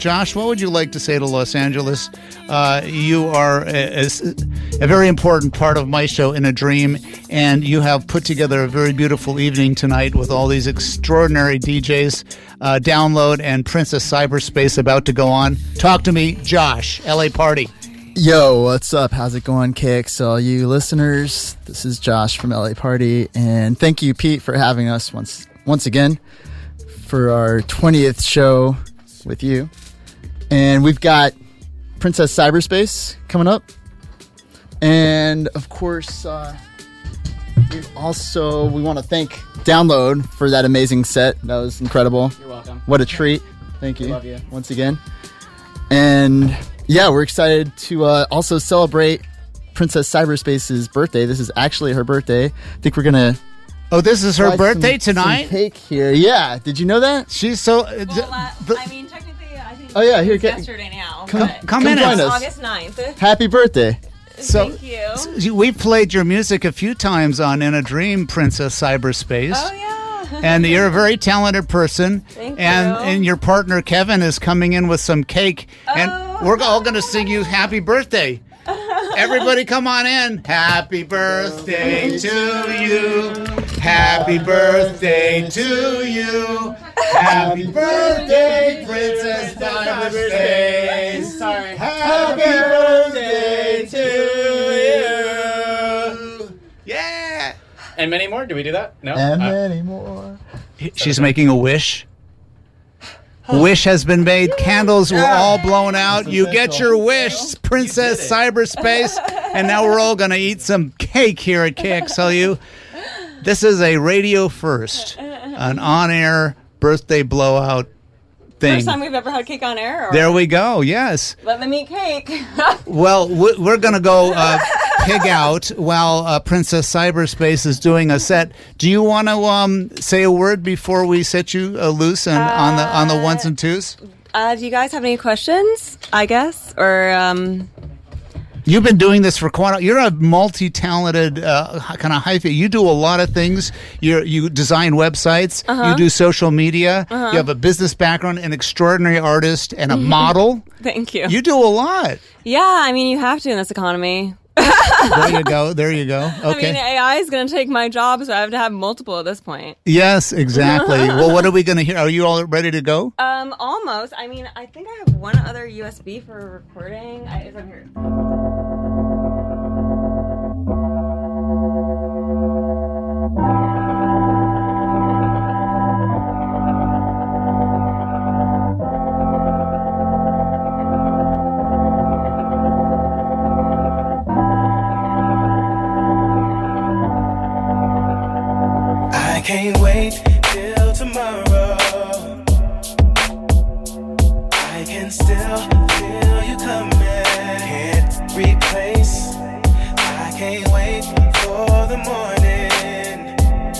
Josh, what would you like to say to Los Angeles? You are a very important part of my show, In a Dream, and you have put together a very beautiful evening tonight with all these extraordinary DJs. Download and Princess Cyberspace about to go on. Talk to me, Josh, LA Party. Yo, what's up? How's it going, KXL? You listeners, this is Josh from LA Party, and thank you, Pete, for having us once again for our 20th show with you. And we've got Princess Cyberspace coming up. And, of course, we want to thank Download for that amazing set. That was incredible. You're welcome. What a treat. Thank you. Love you. Once again. And, yeah, we're excited to also celebrate Princess Cyberspace's birthday. This is actually her birthday. I think we're going to... Oh, this is her birthday tonight? Some cake here. Yeah. Did you know that? She's so... I mean, technically, I think it's yesterday now. Come in. Join us. August 9th. Happy birthday. Thank you. We've played your music a few times on In a Dream, Princess Cyberspace. Oh, yeah. And you're a very talented person. Thank you. And your partner, Kevin, is coming in with some cake. And we're all going to sing you happy birthday. Everybody come on in. Happy birthday to you. Happy birthday to you. Happy birthday, Princess Cyberspace. Sorry. Happy birthday to you. Yeah. And many more? Do we do that? No? And many more. She's making a wish. Wish has been made. Candles were all blown out. You get your wish, Princess Cyberspace. And now we're all going to eat some cake here at KXLU. This is a radio first, an on-air birthday blowout thing. First time we've ever had cake on air? Or? There we go, yes. Let them eat cake. Well, we're going to go pig out while Princess Cyberspace is doing a set. Do you want to say a word before we set you loose on the ones and twos? Do you guys have any questions, I guess? Or... You've been doing this for quite. You're a multi-talented kind of hyphy. You do a lot of things. You design websites. You do social media. You have a business background, an extraordinary artist, and a model. Thank you. You do a lot. Yeah, I mean, you have to in this economy. There you go. There you go. Okay. I mean, AI is going to take my job, so I have to have multiple at this point. Yes, exactly. Well, what are we going to hear? Are you all ready to go? Almost. I mean, I think I have one other USB for recording. It's over here. I can't wait till tomorrow. I can still feel you coming. Can't replace. I can't wait for the morning.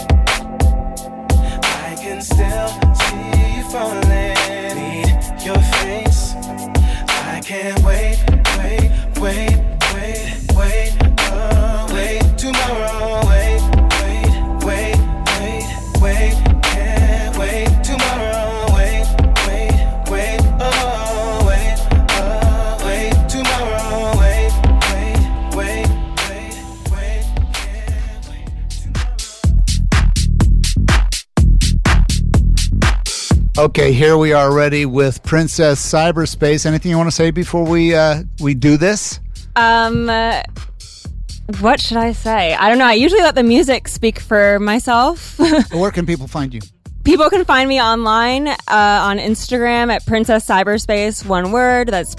I can still see you falling. Need your face. I can't wait, wait, wait, wait, wait, wait tomorrow. Wait, wait, wait. Wait, can't wait tomorrow. Wait, wait, wait, oh, wait tomorrow. Wait, wait, wait, wait, wait, can't wait tomorrow. Okay, here we are ready with Princess Cyberspace. Anything you want to say before we do this? What should I say? I don't know. I usually let the music speak for myself. Where can people find you? People can find me online on Instagram at Princess Cyberspace, one word. That's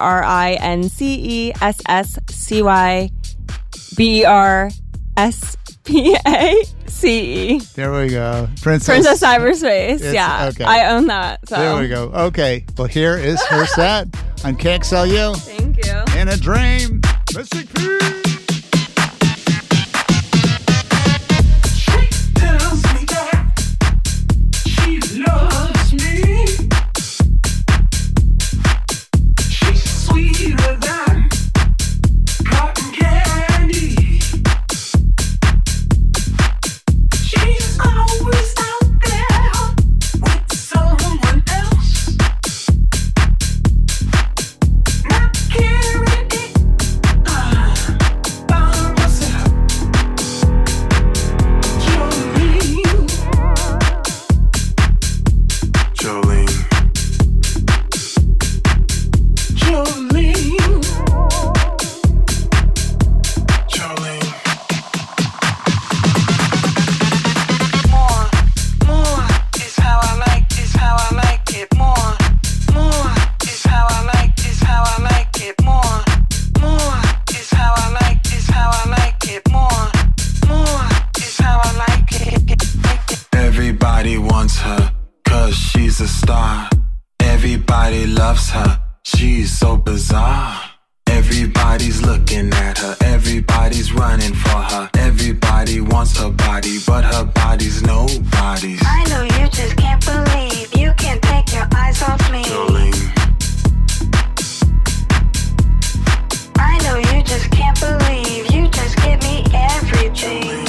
PrincessCyberspace. There we go. Princess Cyberspace. Yeah. Okay. I own that. So. There we go. Okay. Well, here is her set on KXLU. Thank you. In a Dream. Mystic P. loves her. She's so bizarre. Everybody's looking at her. Everybody's running for her. Everybody wants her body, but her body's nobody's. I know you just can't believe you can't take your eyes off me. Jolene, I know you just can't believe you just give me everything.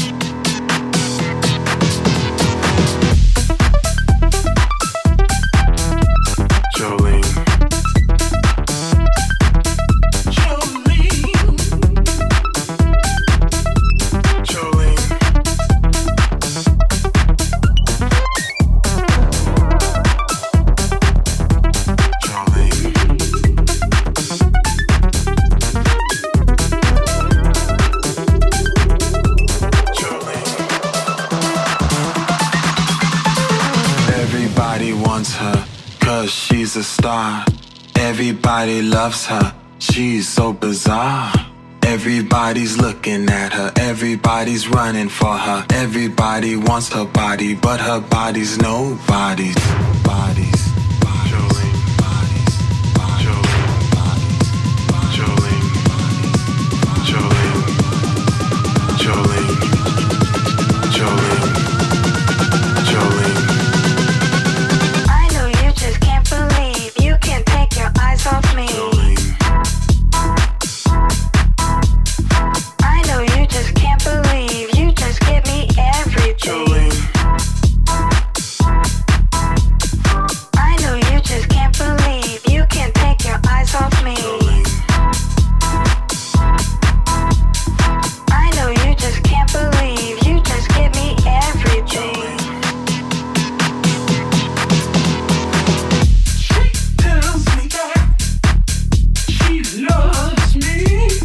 Jolene. Everybody wants her, 'cause she's a star. Everybody loves her, she's so bizarre. Everybody's looking at her, everybody's running for her. Everybody wants her body, but her body's nobody's. Bodies. Jolene. Jolene. Jolene. Jolene. Jolene. Jolene. Jolene. I know you just can't believe you can't take your eyes off me. I know you just can't believe you just give me everything. I know you just can't believe you can't take your eyes off me. I know you just can't believe you just give me everything. Tells me that she loves me.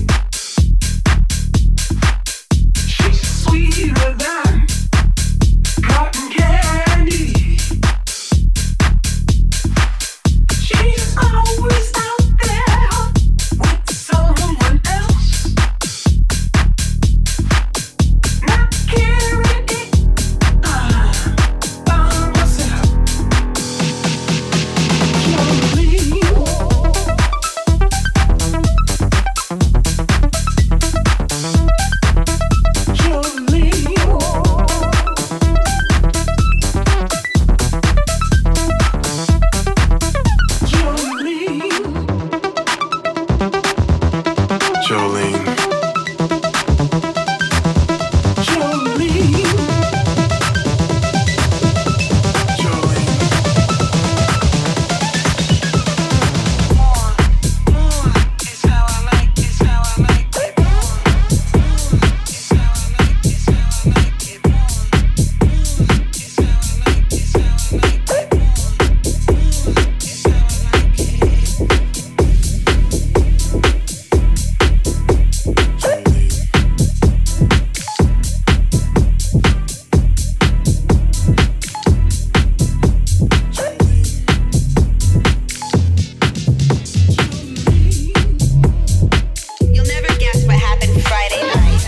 She's sweeter than cotton candy. She's always out there with someone else, not caring about myself. Jolene. You'll never guess what happened Friday night.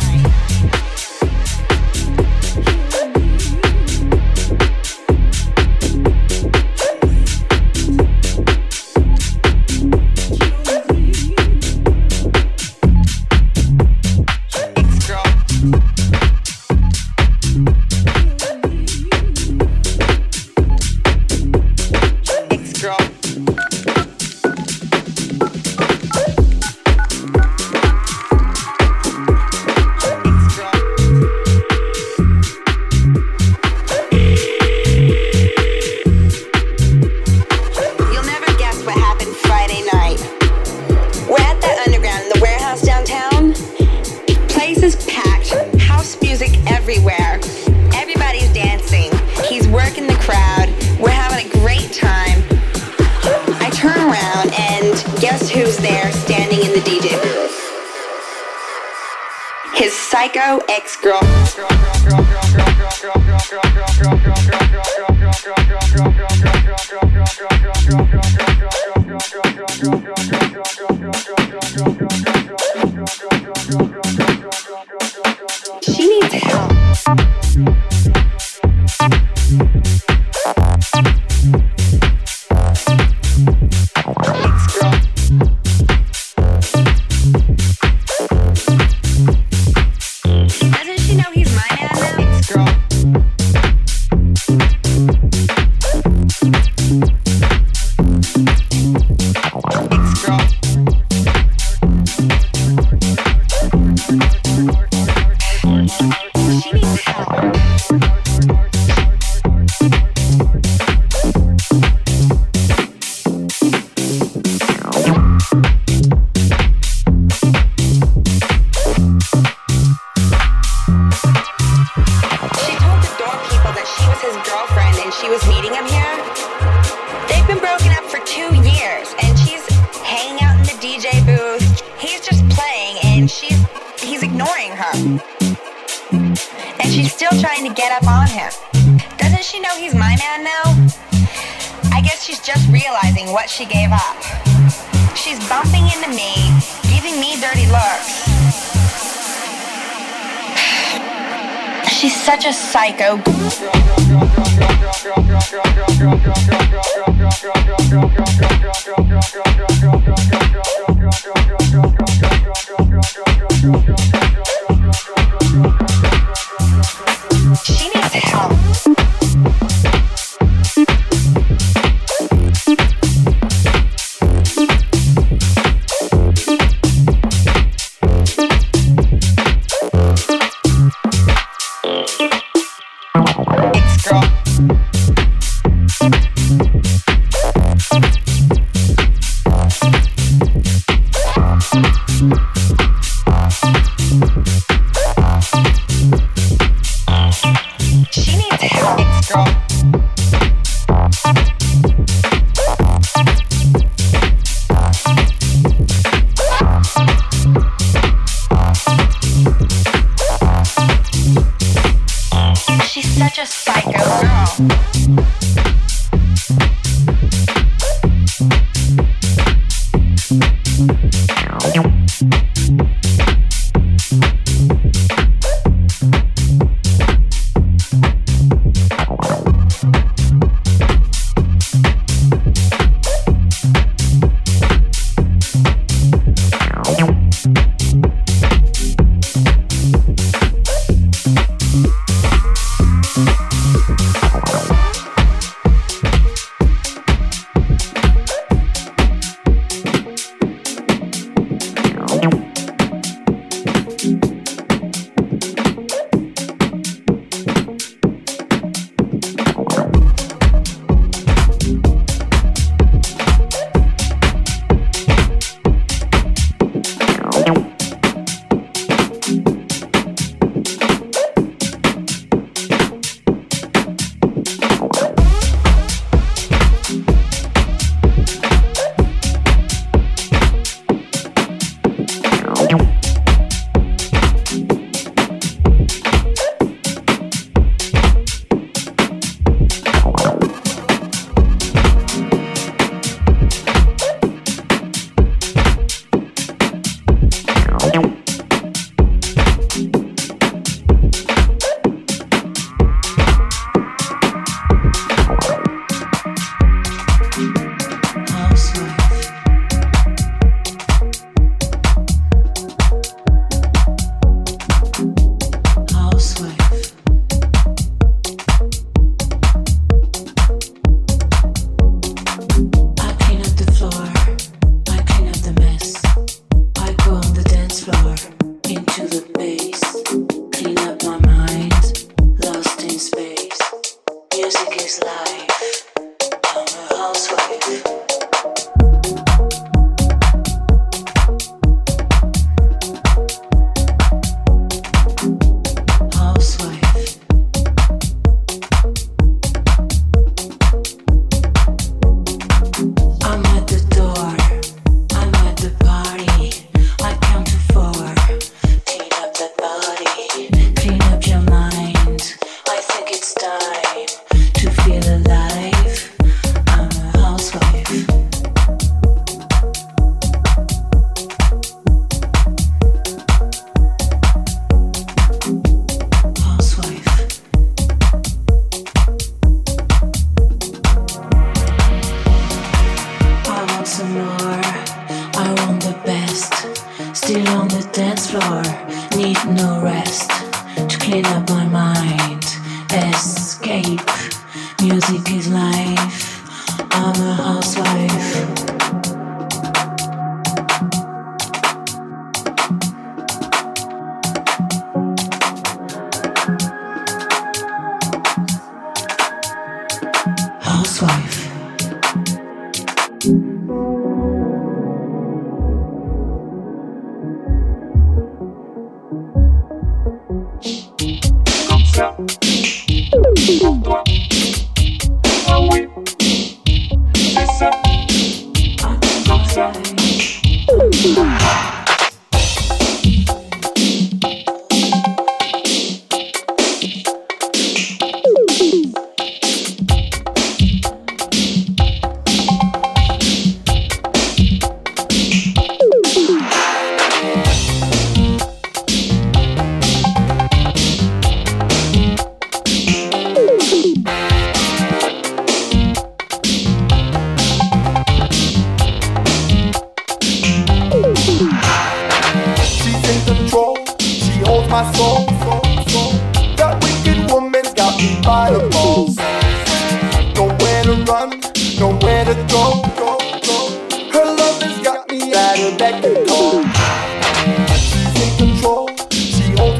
You'll never guess what happened Friday night. We're at that underground in the warehouse downtown. Place is packed, house music everywhere. Everybody's dancing. He's working the crowd. We're having a great time. I turn around and guess who's there standing in the DJ booth? His psycho ex-girl. She needs help. realizing what she gave up. She's bumping into me, giving me dirty looks. She's such a psycho. She needs help.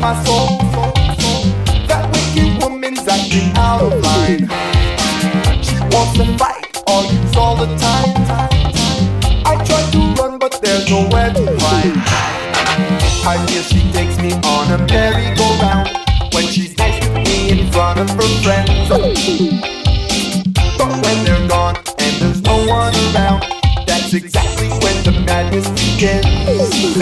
my soul. That wicked woman's acting out of line. She wants to fight or use all the time. I try to run but there's nowhere to hide. I feel she takes me on a merry-go-round when she's nice to me in front of her friends. But when they're gone and there's no one around, that's exactly when the madness begins.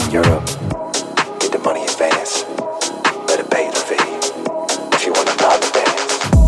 in Europe. Get the money advance. Better pay the fee if you wanna rob the dance.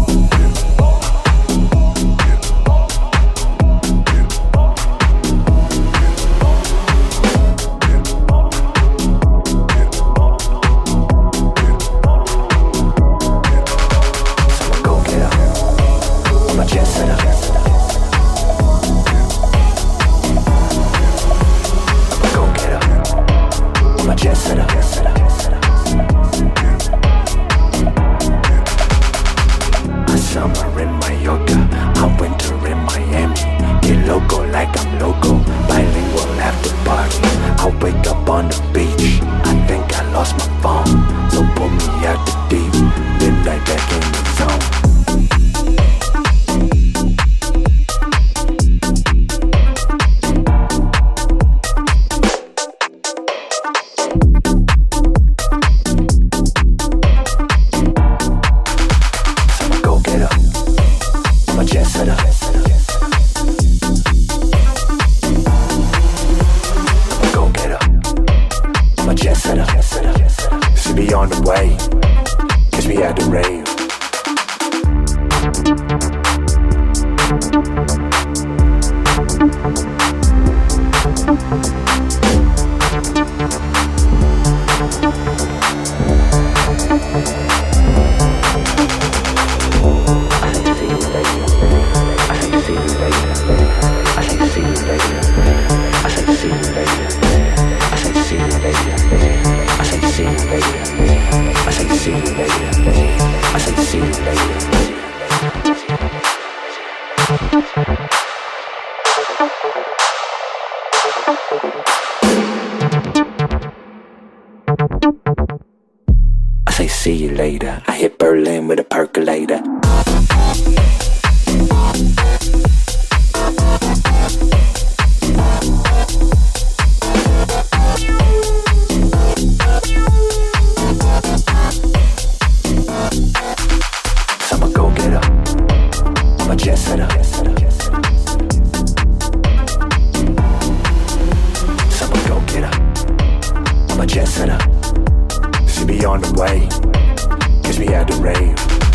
I say see you later. I hit Berlin with a percolator. I'm a go-getter. I'm a jet-setter. I'm a go-getter. I'm a jet-setter. She be on the way, 'cause we had to rave.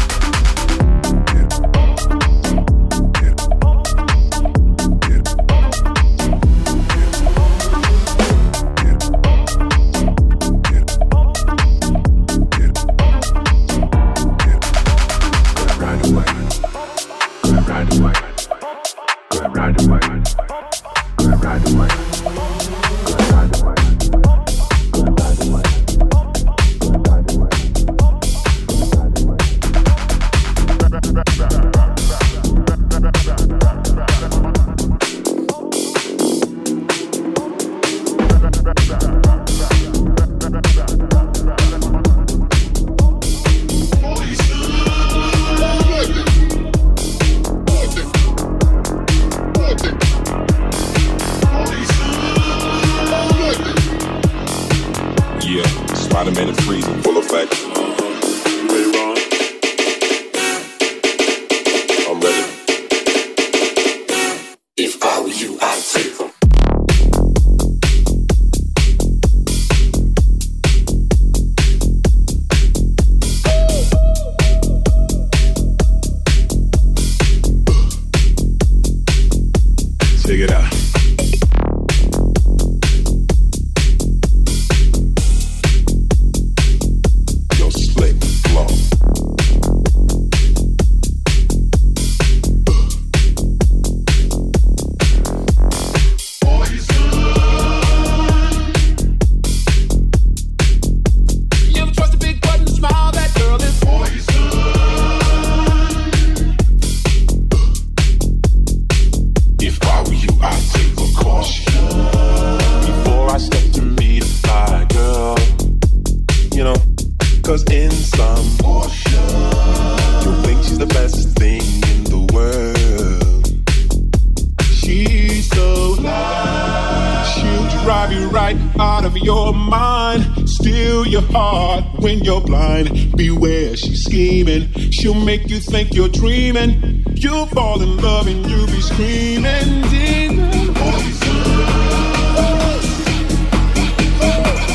Spider-Man is freezing, full effect. Ready, Ron? I'm ready. If I were you, I'd take them. Check it out. When you're blind, beware, she's scheming. She'll make you think you're dreaming. You'll fall in love and you'll be screaming. Demon poison.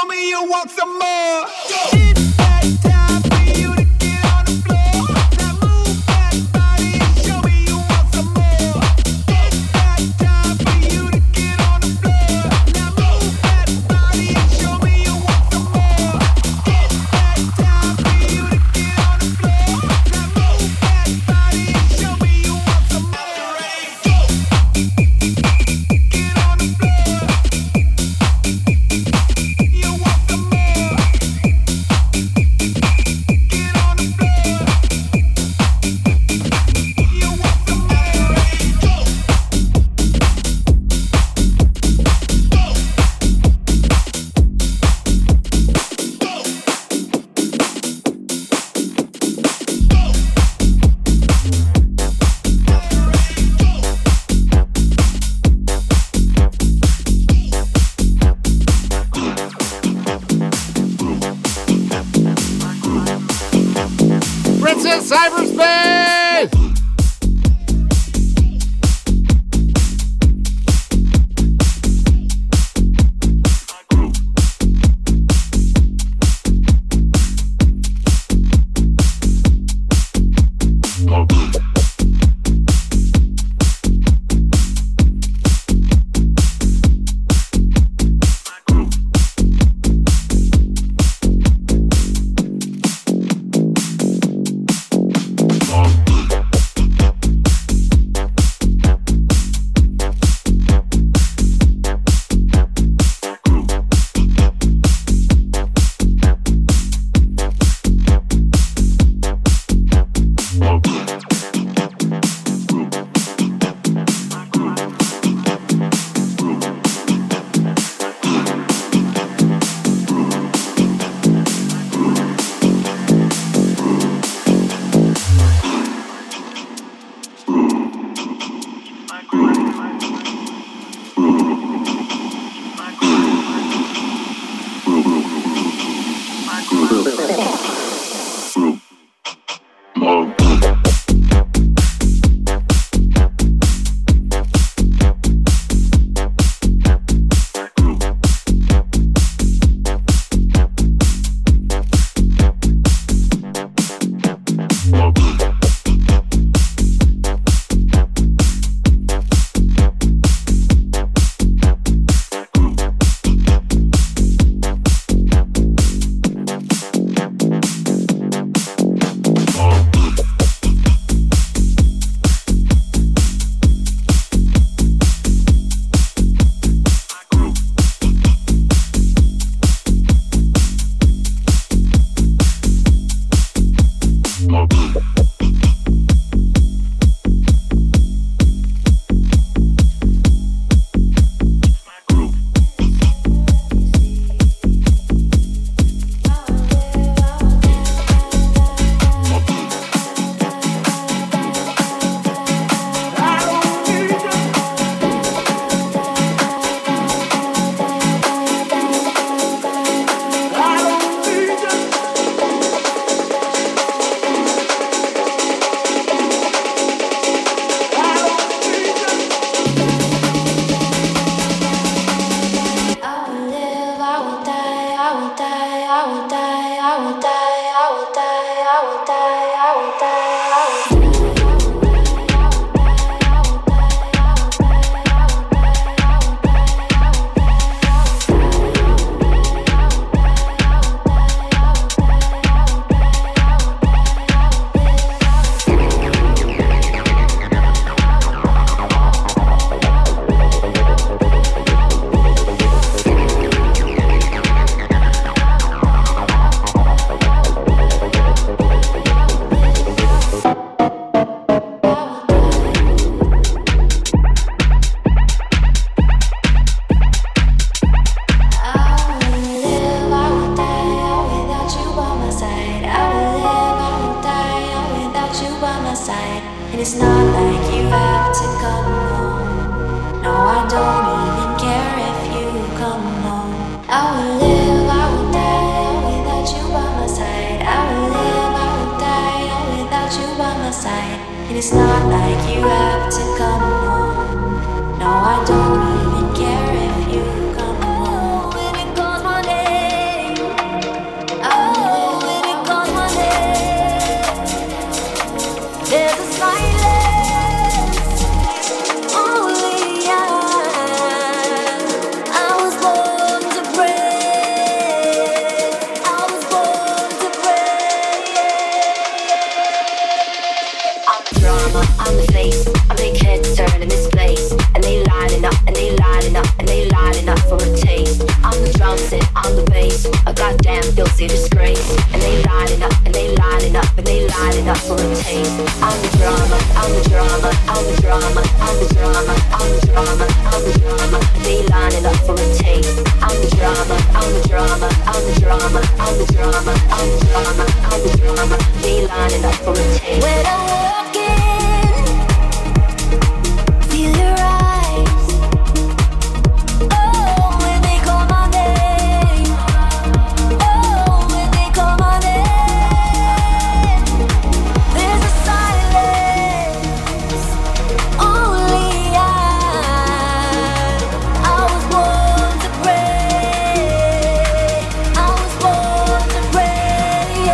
show me you want some more. It's that time for you to get on the floor. Now move that body and show me you want some more. It's that time for you to get on the floor. Now move that body and show me you want some more. It's that time for you to get on the floor. Now move that body and show me you want some more. Get on the floor. You want some more. Get on the floor. You want some more. Princess Cyberspace! It's not like you have to come home. No, I don't even care if you come home. I will live, I will die without you by my side. I will live, I will die without you by my side. And it's not like you have to come home. No, I don't even care if you come home. When it goes one day. on the bass, a goddamn filthy disgrace. And they lining up, and they lining up, and they lining up for a taste. I'm the drama, I'm the drama, I'm the drama, I'm the drama, I'm the drama, I'm the drama. They lining up for a taste. I'm the drama, I'm the drama, I'm the drama, I'm the drama, I'm the drama, I'm the drama. They lining up for a taste. When I walk in, feel your eyes. Oh, when they call my name. Oh, when they call my name. There's a silence. Only I was born to pray. I was born to pray.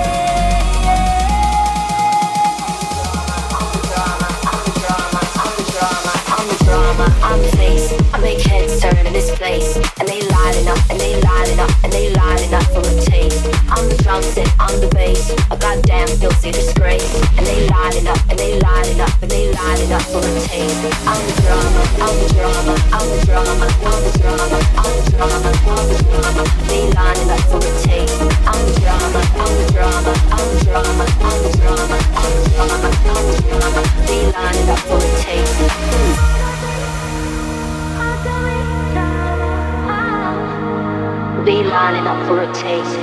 I'm the face, I make heads turn in this place. And they lining up, and they lining up, and they lining up for a taste. I'm the drum set, I'm the bass, a goddamn filthy disgrace. And they lining up, and they lining up, and they lining up for a taste. I'm the drama, I'm the drama, I'm the drama, I'm the drama, I'm the drama, I'm the drama. They lining up for a taste. I'm the drama, I'm the drama, I'm the drama, I'm the drama, I'm the drama, I'm the drama. They lining up for a taste. They lining up for a taste.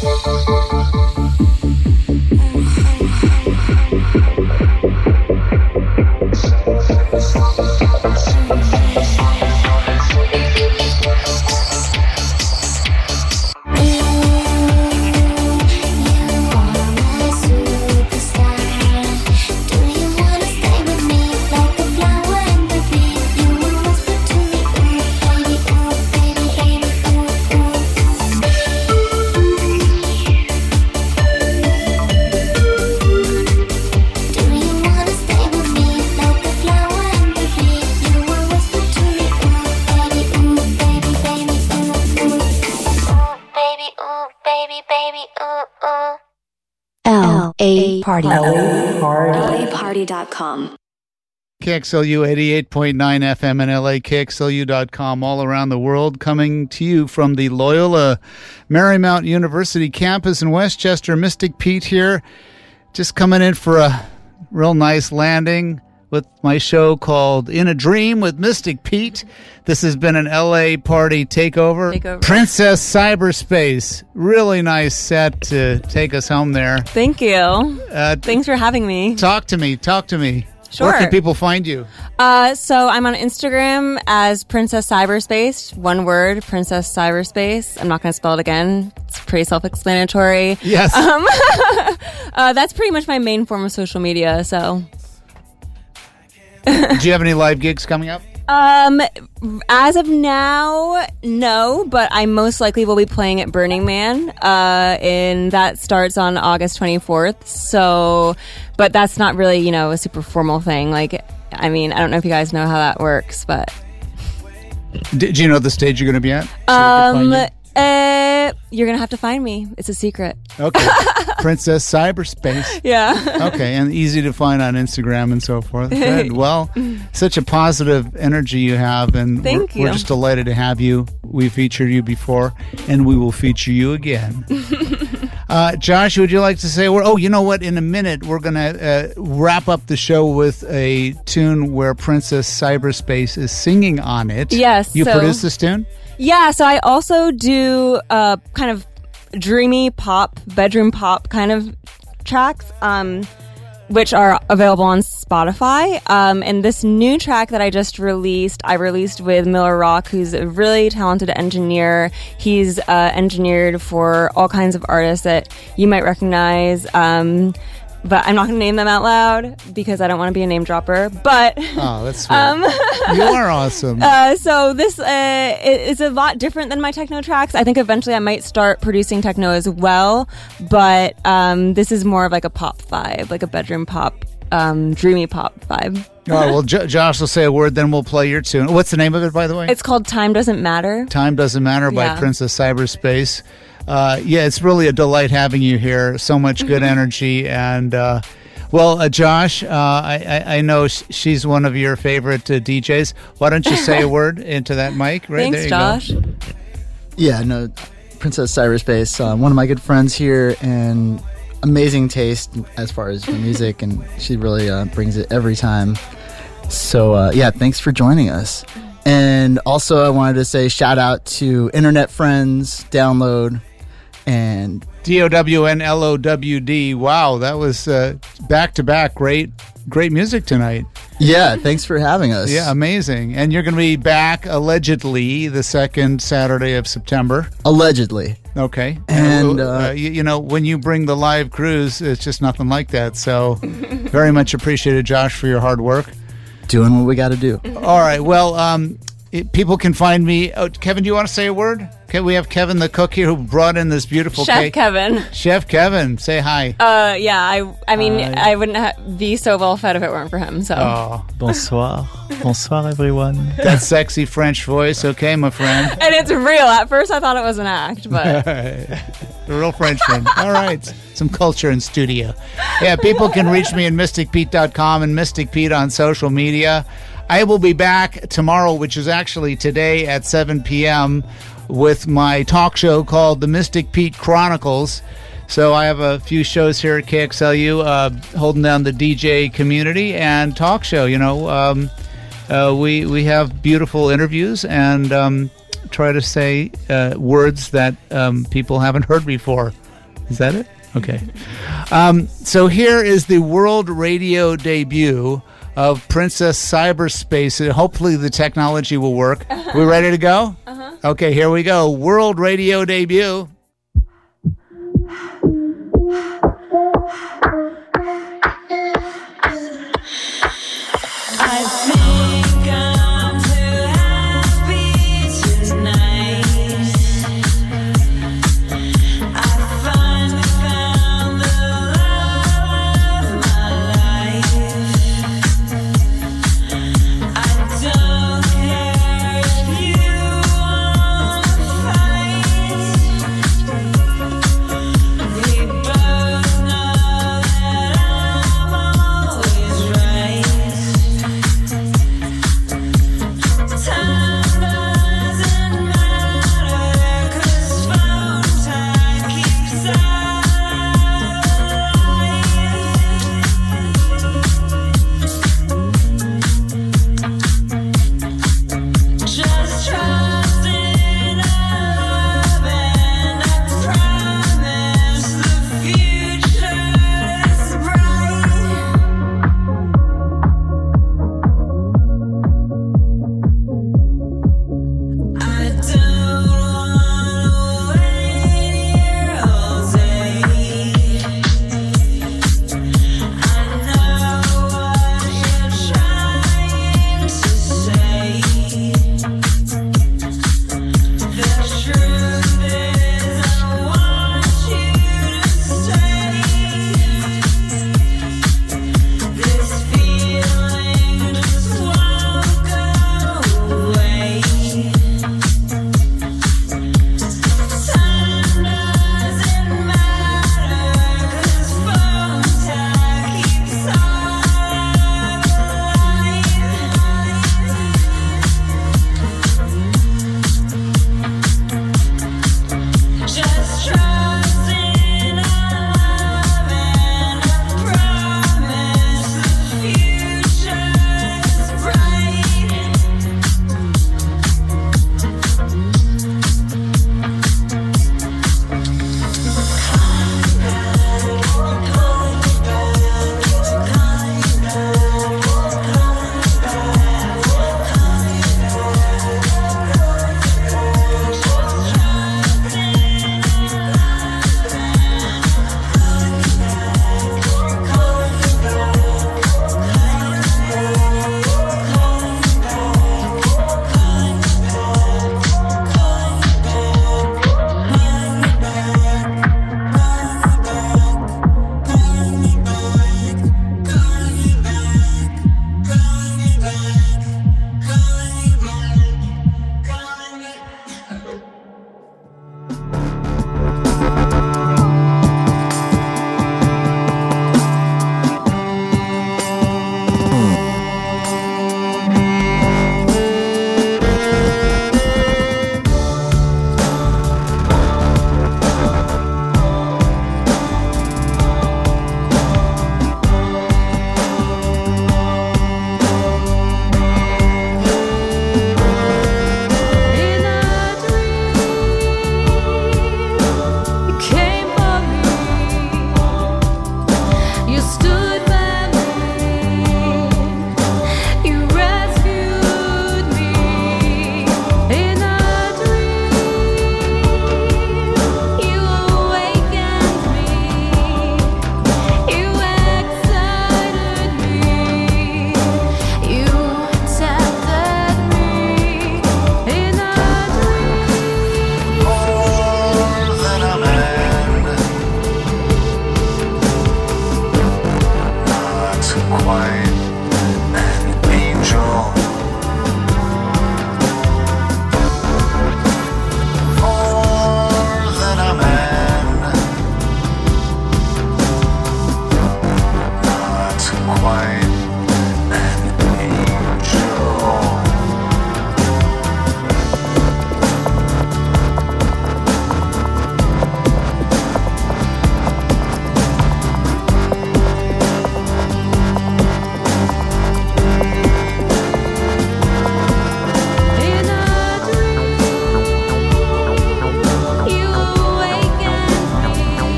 LA Party. LAParty.com. KXLU 88.9 FM and LA, KXLU.com, all around the world, coming to you from the Loyola Marymount University campus in Westchester. Mystic Pete here, just coming in for a real nice landing with my show called In a Dream with Mystic Pete. This has been an LA Party takeover. Princess Cyberspace, really nice set to take us home there. Thank you. Thanks for having me. Talk to me. Sure. Where can people find you? So I'm on Instagram as Princess Cyberspace. One word, Princess Cyberspace. I'm not going to spell it again. It's pretty self-explanatory. Yes. That's pretty much my main form of social media. So, do you have any live gigs coming up? As of now, no, but I most likely will be playing at Burning Man, and that starts on August 24th. So, but that's not really, a super formal thing. Like, I mean, I don't know if you guys know how that works, but. Do you know the stage you're going to be at? You're going to have to find me. It's a secret. Okay. Princess Cyberspace. Yeah. Okay. And easy to find on Instagram and so forth. Good. Well, such a positive energy you have. And Thank you. We're just delighted to have you. We featured you before, and we will feature you again. Josh, would you like to say a word? Oh, you know what? In a minute, we're going to wrap up the show with a tune where Princess Cyberspace is singing on it. Yes. You produced this tune? Yeah, so I also do kind of dreamy pop, bedroom pop kind of tracks, which are available on Spotify. And this new track that I just released, I released with Miller Rock, who's a really talented engineer. He's engineered for all kinds of artists that you might recognize. But I'm not going to name them out loud because I don't want to be a name dropper. But oh, that's sweet. You are awesome. So this is a lot different than my techno tracks. I think eventually I might start producing techno as well. But this is more of like a pop vibe, like a bedroom pop, dreamy pop vibe. All right, well, Josh will say a word, then we'll play your tune. What's the name of it, by the way? It's called Time Doesn't Matter. Time Doesn't Matter by Princess Cyberspace. Yeah, it's really a delight having you here. So much good energy. And, Josh, I know she's one of your favorite DJs. Why don't you say a word into that mic? Right, Thanks, Josh. Go. Yeah, no, Princess Cyberspace, one of my good friends here, and amazing taste as far as her music, and she really brings it every time. So, thanks for joining us. And also, I wanted to say shout out to Internet Friends, Download, and DOWNLOWD. Wow, that was back-to-back great music tonight. Yeah, thanks for having us. Yeah, amazing. And you're going to be back, allegedly, the second Saturday of September. Allegedly. Okay. And, when you bring the live crews, it's just nothing like that. So, very much appreciated, Josh, for your hard work. Doing what we got to do. All right. Well, people can find me. Oh, Kevin, do you want to say a word? Okay, we have Kevin the cook here who brought in this beautiful cake. Chef Kevin, say hi. I mean, I wouldn't be so well fed if it weren't for him. So. Oh. Bonsoir. Bonsoir, everyone. That sexy French voice, okay, my friend. And it's real. At first, I thought it was an act, but the real Frenchman. All right, some culture in studio. Yeah, people can reach me at mysticpete.com and Mystic Pete on social media. I will be back tomorrow, which is actually today at 7 p.m. with my talk show called The Mystic Pete Chronicles. So I have a few shows here at KXLU holding down the DJ community and talk show. We have beautiful interviews and try to say words that people haven't heard before. Is that it? Okay. So here is the world radio debut of Princess Cyberspace. Hopefully the technology will work. We ready to go? Uh-huh. Okay, here we go. World radio debut.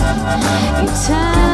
You turn